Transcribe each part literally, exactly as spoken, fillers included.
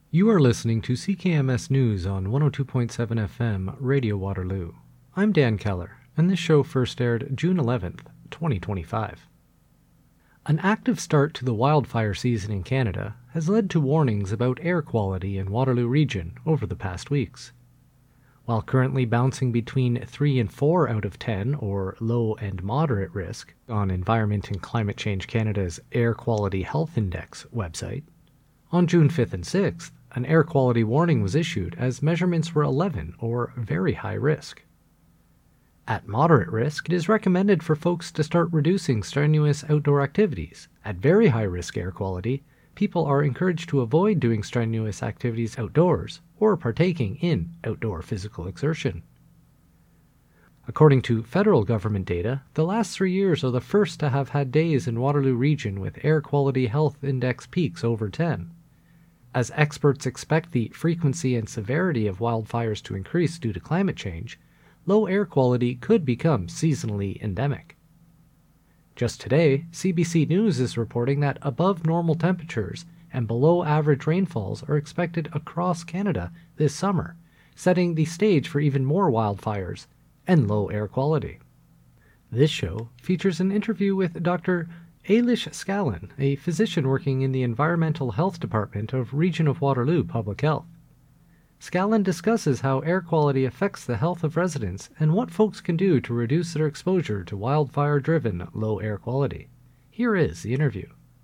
You are listening to C K M S News on one oh two point seven F M, Radio Waterloo. I'm Dan Keller, and this show first aired June eleventh, twenty twenty-five. An active start to the wildfire season in Canada has led to warnings about air quality in Waterloo Region over the past weeks. While currently bouncing between three and four out of ten, or low and moderate risk, on Environment and Climate Change Canada's Air Quality Health Index website, on June fifth and sixth, an air quality warning was issued as measurements were eleven, or very high risk. At moderate risk, it is recommended for folks to start reducing strenuous outdoor activities. At very high risk air quality, people are encouraged to avoid doing strenuous activities outdoors or partaking in outdoor physical exertion. According to federal government data, the last three years are the first to have had days in Waterloo Region with air quality health index peaks over ten. As experts expect the frequency and severity of wildfires to increase due to climate change, low air quality could become seasonally endemic. Just today, C B C News is reporting that above normal temperatures and below average rainfalls are expected across Canada this summer, setting the stage for even more wildfires and low air quality. This show features an interview with Doctor Ailish Scallon, a physician working in the Environmental Health Department of Region of Waterloo Public Health. Scallon discusses how air quality affects the health of residents and what folks can do to reduce their exposure to wildfire-driven low air quality. Here is the interview.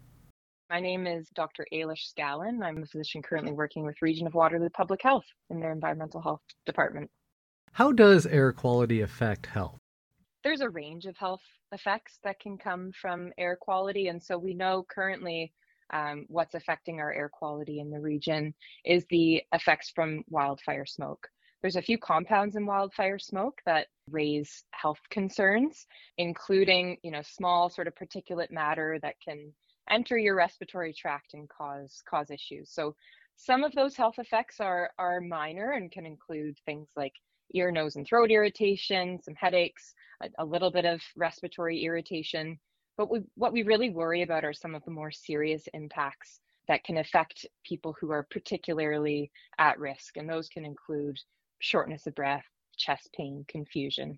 My name is Doctor Ailish Scallon. I'm a physician currently working with Region of Waterloo Public Health in their Environmental Health Department. How does air quality affect health? There's a range of health effects that can come from air quality, and so we know currently um, what's affecting our air quality in the region is the effects from wildfire smoke. There's a few compounds in wildfire smoke that raise health concerns, including, you know, small sort of particulate matter that can enter your respiratory tract and cause cause issues. So some of those health effects are are minor and can include things like ear, nose, and throat irritation, some headaches, a, a little bit of respiratory irritation. But we, what we really worry about are some of the more serious impacts that can affect people who are particularly at risk. And those can include shortness of breath, chest pain, confusion.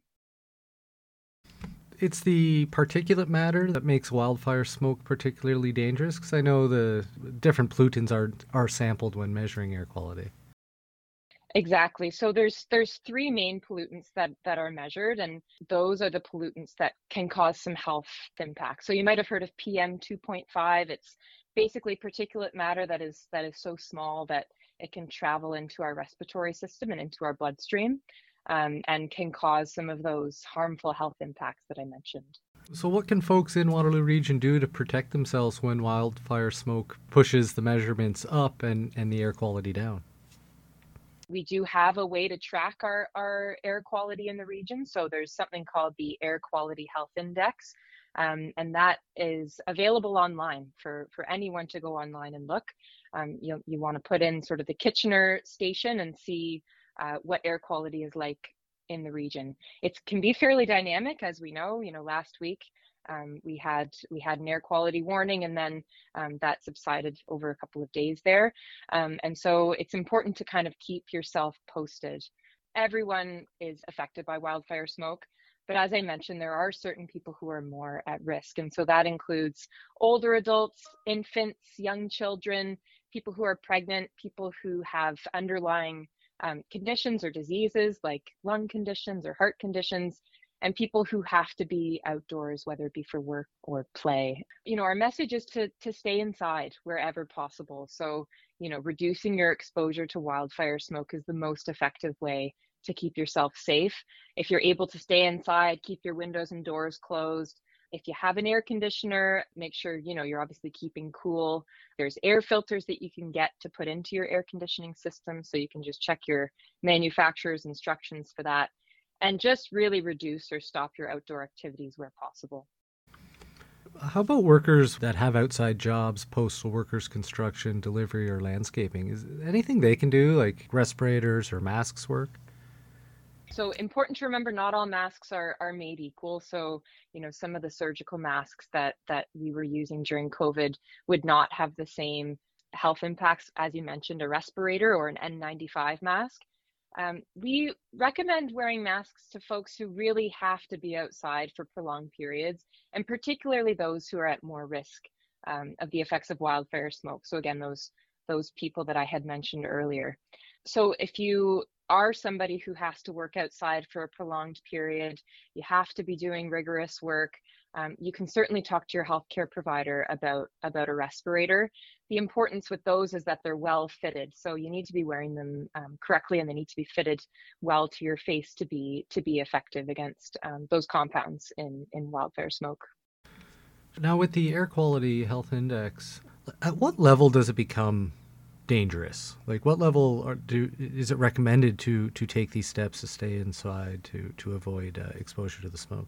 It's the particulate matter that makes wildfire smoke particularly dangerous, because I know the different pollutants are, are sampled when measuring air quality. Exactly. So there's there's three main pollutants that, that are measured, and those are the pollutants that can cause some health impacts. So you might have heard of P M two point five. It's basically particulate matter that is that is so small that it can travel into our respiratory system and into our bloodstream, um, and can cause some of those harmful health impacts that I mentioned. So what can folks in Waterloo Region do to protect themselves when wildfire smoke pushes the measurements up and, and the air quality down? We do have a way to track our, our air quality in the region. So there's something called the Air Quality Health Index, um, and that is available online for, for anyone to go online and look. Um, you, you want to put in sort of the Kitchener station and see uh, what air quality is like in the region. It can be fairly dynamic, as we know. You know, last week um, we had we had an air quality warning, and then um, that subsided over a couple of days there. Um, and so it's important to kind of keep yourself posted. Everyone is affected by wildfire smoke, but as I mentioned, there are certain people who are more at risk. And so that includes older adults, infants, young children, people who are pregnant, people who have underlying um, conditions or diseases like lung conditions or heart conditions, and people who have to be outdoors, whether it be for work or play. You know, our message is to, to stay inside wherever possible. So, you know, reducing your exposure to wildfire smoke is the most effective way to keep yourself safe. If you're able to stay inside, keep your windows and doors closed. If you have an air conditioner, make sure, you know, you're obviously keeping cool. There's air filters that you can get to put into your air conditioning system, so you can just check your manufacturer's instructions for that. And just really reduce or stop your outdoor activities where possible. How about workers that have outside jobs, postal workers, construction, delivery, or landscaping? Is anything they can do, like respirators or masks, work? So important to remember, not all masks are, are made equal. So, you know, some of the surgical masks that, that we were using during COVID would not have the same health impacts, as you mentioned, a respirator or an N ninety-five mask. Um, we recommend wearing masks to folks who really have to be outside for prolonged periods, and particularly those who are at more risk um, of the effects of wildfire smoke. So again, those those people that I had mentioned earlier. So if you are somebody who has to work outside for a prolonged period, you have to be doing rigorous work, um, you can certainly talk to your healthcare provider about, about a respirator. The importance with those is that they're well fitted. So you need to be wearing them um, correctly, and they need to be fitted well to your face to be to be effective against um, those compounds in, in wildfire smoke. Now, with the air quality health index, at what level does it become dangerous? Like, what level are, do, is it recommended to to take these steps to stay inside to to avoid uh, exposure to the smoke?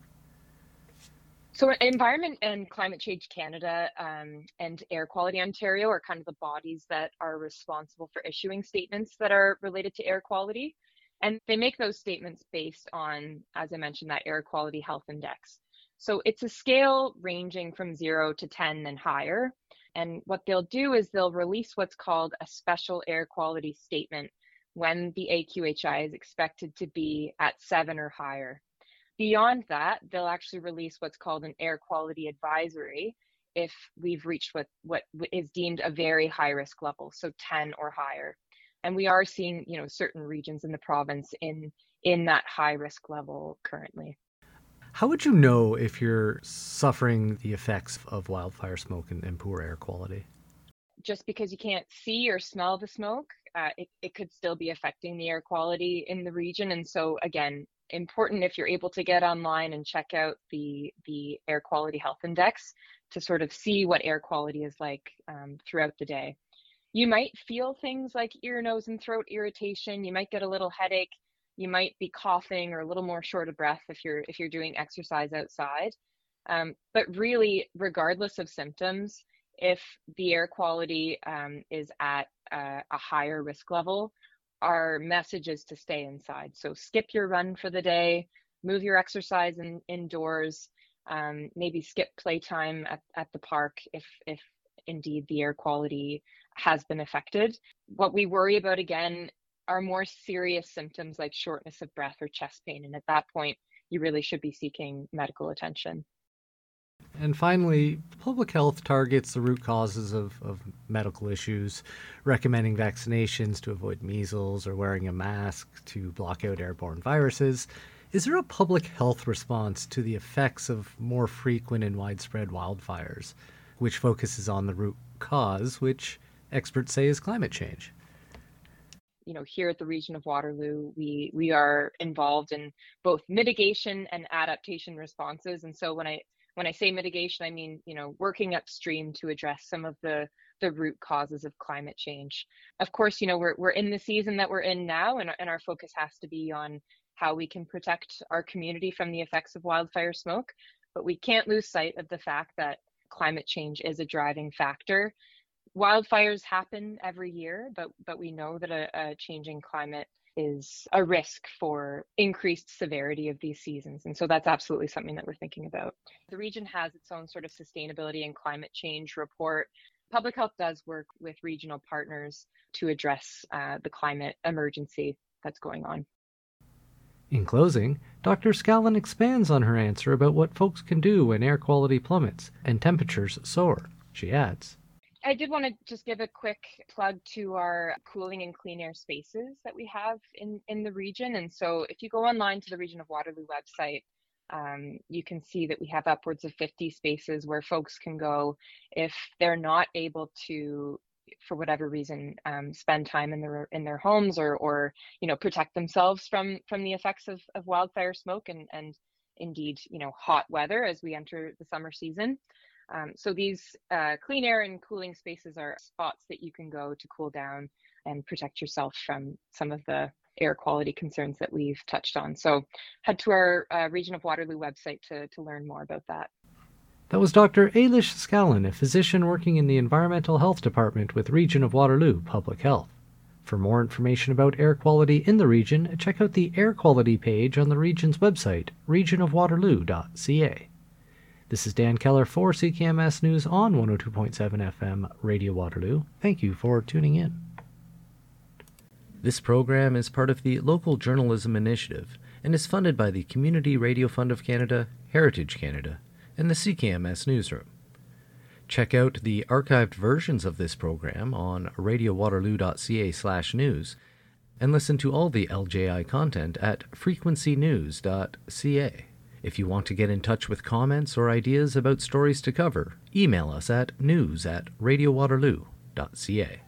So Environment and Climate Change Canada um, and Air Quality Ontario are kind of the bodies that are responsible for issuing statements that are related to air quality. And they make those statements based on, as I mentioned, that air quality health index. So it's a scale ranging from zero to ten and higher. And what they'll do is they'll release what's called a special air quality statement when the A Q H I is expected to be at seven or higher. Beyond that, they'll actually release what's called an air quality advisory if we've reached what, what is deemed a very high risk level, so ten or higher. And we are seeing, you know, certain regions in the province in, in that high risk level currently. How would you know if you're suffering the effects of wildfire smoke and, and poor air quality? Just because you can't see or smell the smoke, uh, it, it could still be affecting the air quality in the region. And so again, important if you're able to get online and check out the the air quality health index to sort of see what air quality is like um, throughout the day. You might feel things like ear, nose, and throat irritation. You might get a little headache. You might be coughing or a little more short of breath if you're if you're doing exercise outside. Um, but really, regardless of symptoms, if the air quality um, is at a, a higher risk level, our message is to stay inside. So skip your run for the day, move your exercise in, indoors, um, maybe skip playtime at, at the park if, if indeed the air quality has been affected. What we worry about, again, are more serious symptoms like shortness of breath or chest pain. And at that point, you really should be seeking medical attention. And finally, public health targets the root causes of, of medical issues, recommending vaccinations to avoid measles or wearing a mask to block out airborne viruses. Is there a public health response to the effects of more frequent and widespread wildfires, which focuses on the root cause, which experts say is climate change? You know, here at the Region of Waterloo, we we are involved in both mitigation and adaptation responses. And so when I When I say mitigation, I mean, you know, working upstream to address some of the, the root causes of climate change. Of course, you know, we're, we're in the season that we're in now, and, and our focus has to be on how we can protect our community from the effects of wildfire smoke. But we can't lose sight of the fact that climate change is a driving factor. Wildfires happen every year, but, but we know that a, a changing climate is a risk for increased severity of these seasons. And so that's absolutely something that we're thinking about. The region has its own sort of sustainability and climate change report. Public health does work with regional partners to address uh, the climate emergency that's going on. In closing, Doctor Scallon expands on her answer about what folks can do when air quality plummets and temperatures soar. She adds, I did want to just give a quick plug to our cooling and clean air spaces that we have in, in the region. And so if you go online to the Region of Waterloo website, um, you can see that we have upwards of fifty spaces where folks can go if they're not able to, for whatever reason, um, spend time in their in their homes or or you know protect themselves from from the effects of, of wildfire smoke and and indeed you know hot weather as we enter the summer season. Um, so these uh, clean air and cooling spaces are spots that you can go to cool down and protect yourself from some of the air quality concerns that we've touched on. So head to our uh, Region of Waterloo website to, to learn more about that. That was Doctor Ailish Scallon, a physician working in the Environmental Health Department with Region of Waterloo Public Health. For more information about air quality in the region, check out the air quality page on the region's website, region of waterloo dot c a. This is Dan Keller for C K M S News on one oh two point seven F M Radio Waterloo. Thank you for tuning in. This program is part of the Local Journalism Initiative and is funded by the Community Radio Fund of Canada, Heritage Canada, and the C K M S Newsroom. Check out the archived versions of this program on radio waterloo dot c a slash news and listen to all the L J I content at frequency news dot c a. If you want to get in touch with comments or ideas about stories to cover, email us at news at radio waterloo dot c a.